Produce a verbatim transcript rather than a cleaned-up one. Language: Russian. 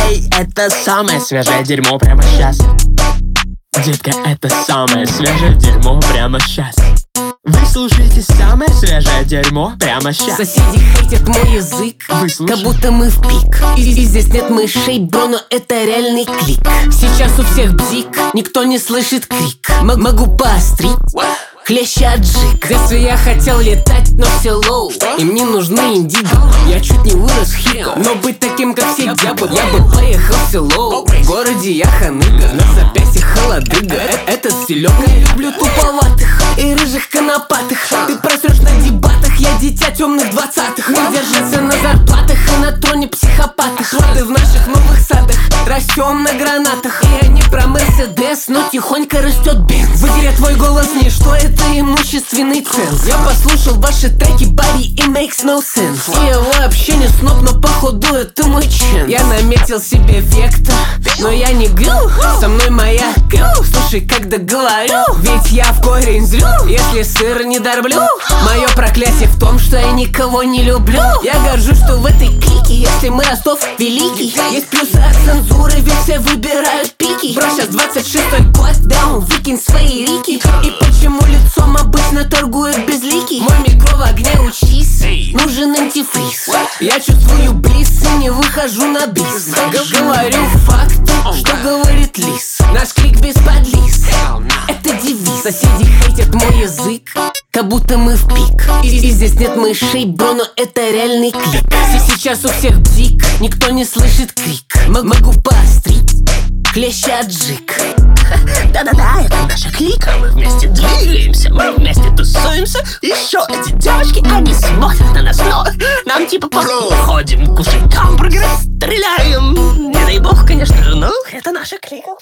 Эй, это самое свежее дерьмо прямо сейчас. Детка, это самое свежее дерьмо прямо сейчас. Вы слушаете самое свежее дерьмо прямо сейчас. Соседи хейтят мой язык, как будто мы в пик. И, и здесь нет мышей, бро, но это реальный клик. Сейчас у всех бзик, никто не слышит крик. М- могу поострить, хлеще аджик. В детстве я хотел летать, но все лоу. Им не нужны индиго, я чуть не вырос в хико. Но быть таким, как все, я бы, я бы поехал в село. В городе я ханыга, на запястье холодыга. Э- Это селёка, я люблю туповатых и рыжих конопатых. Ты просрёшь на дебатах, я дитя темных двадцатых. Мы держимся на зарплатах и на троне психопатах. Роды в наших новых садах, растем на гранатах. И они про Мерседес, но тихонько растет Бенц. В игре твой голос ничто, это имущественный ценз. Я послушал ваши треки, Барри, и makes no sense. И я вообще не сноб, но походу это мой чен. Я наметил себе вектор, но я не грю. Со мной моя крю, слушай, когда говорю, ведь я в корень зрю, если сыр не дорблю. Мое проклятие в том, что я никого не люблю. Я горжусь, что в этой клике, если мы Ростов великий. Есть плюсы от цензуры, ведь все выбирают пики. Бро, сейчас двадцать шестой год, даун, выкинь свои рики. И почему лицом обычно торгуют безликий? Мой микро в огне, учись, нужен антифриз. Я чувствую близ и не выхожу на бис. Говорю факты, что говорит лис. Наш клик без подлиз, это девиз. Соседи хейтят мой язык, как будто мы в пик. И, и здесь нет мышей, бро, но это реальный клик. Сейчас у всех бзик, никто не слышит крик. М- могу поострить, хлеще аджик. Да-да-да, это наша клика. Мы вместе двигаемся, мы вместе тусуемся. Еще эти девочки, они смотрят на нас, но нам типа пору. Ходим, кушаем гамбургеры, стреляем. Не дай бог, конечно же, но это наша клика.